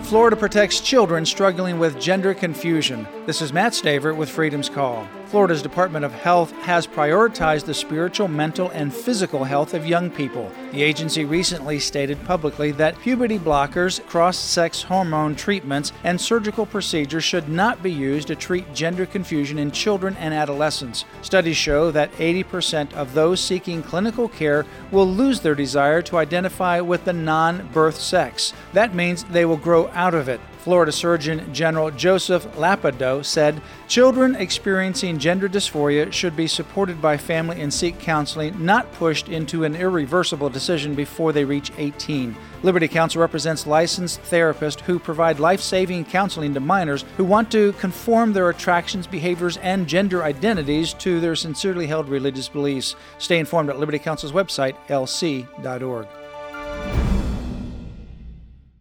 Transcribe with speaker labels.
Speaker 1: Florida protects children struggling with gender confusion. This is Matt Staver with Freedom's Call. Florida's Department of Health has prioritized the spiritual, mental, and physical health of young people. The agency recently stated publicly that puberty blockers, cross-sex hormone treatments, and surgical procedures should not be used to treat gender confusion in children and adolescents. Studies show that 80% of those seeking clinical care will lose their desire to identify with the non-birth sex. That means they will grow out of it. Florida Surgeon General Joseph Lapido said, "Children experiencing gender dysphoria should be supported by family and seek counseling, not pushed into an irreversible decision before they reach 18. Liberty Counsel represents licensed therapists who provide life-saving counseling to minors who want to conform their attractions, behaviors, and gender identities to their sincerely held religious beliefs. Stay informed at Liberty Counsel's website, lc.org.